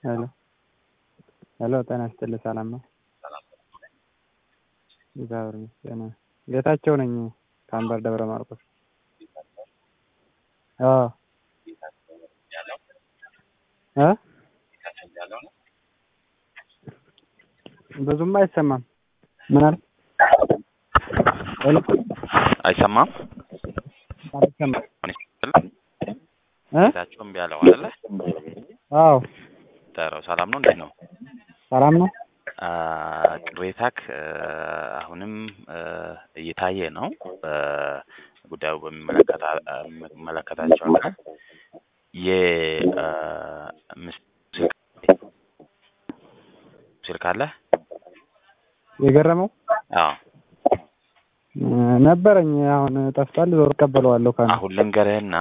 ሄሎ ሄሎ ጤና ይስጥልኝ ሰላም ነው? እግዚአብሔር ይመስገን። ጌታቸው ነኝ ከአምበር ደብረ ማርቆስ። አዎ ብዙም አይሰማም። ምን አለ? አይሰማም? አይሰማም። ጌታቸውም ቢያለው አይደለ? አዎ ተራው ሰላም ነው? እንዴት ነው? ሰላም ነው። ቅሬታክ አሁንም እየታየ ነው። ጉዳዩ በሚመለከታቸው አካል ስልክ አለ የገረመው አዎ ነበረኝ። አሁን ጠፍቷል። ዞር ቀበለዋለሁ ካለ አሁን ልንገርህና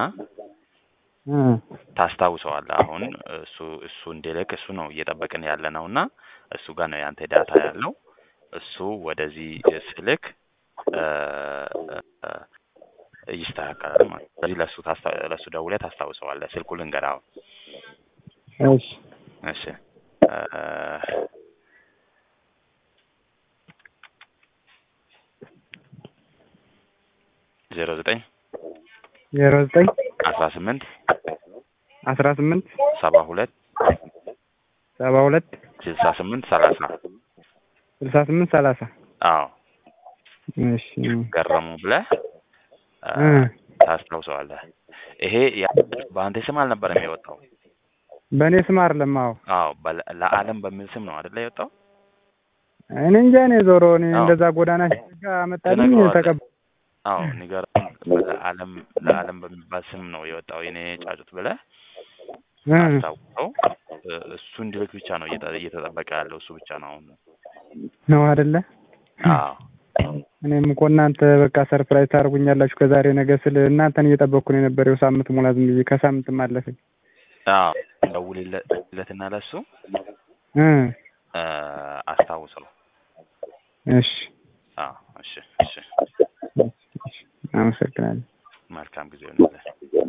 ታስታውሰዋለህ። አሁን እሱ እንዲልክ እሱ ነው እየጠበቅን ያለ ነውና እሱ ጋር ነው ያንተ ዳታ ያለው። እሱ ወደዚህ ስልክ ይስተካከላል ማለት ነው። ስለዚህ ለሱ ደውለህ ታስታውሰዋለህ። ስልኩ ልንገርህ። እሺ እሺ 09 09 18 18 72 72 68 30 68 30 አዎ እሺ ገረሙ ብለህ ታስታውሰዋለህ። ይሄ በአንተ ስም አልነበረም የወጣው? በእኔ ስም አይደለም። አዎ ለዓለም በሚል ስም ነው አይደል የወጣው? እኔ እንጃ። እኔ ዞሮ እኔ እንደዛ ጎዳና ሲጋ መጣልኝ ተቀበል። አዎ ንገረኝ። ለዓለም በሚባል ስም ነው የወጣው የኔ ጫጩት ብለህ አስታውቀው። እሱ እንዲልክ ብቻ ነው እየተጠበቀ ያለው። እሱ ብቻ ነው አሁን ነው አይደለ? አዎ እኔም እኮ እናንተ በቃ ሰርፕራይዝ ታርጉኛላችሁ ከዛሬ ነገ ስል እናንተን እየጠበቅኩ ነው የነበረው። ሳምንት ሙላ ዝም ብዬ ከሳምንትም አለፈኝ። አዎ ደውልለትና ለሱ አስታውሰው። እሺ አዎ እሺ አመሰግናለሁ። መልካም ጊዜ ይሁንልህ።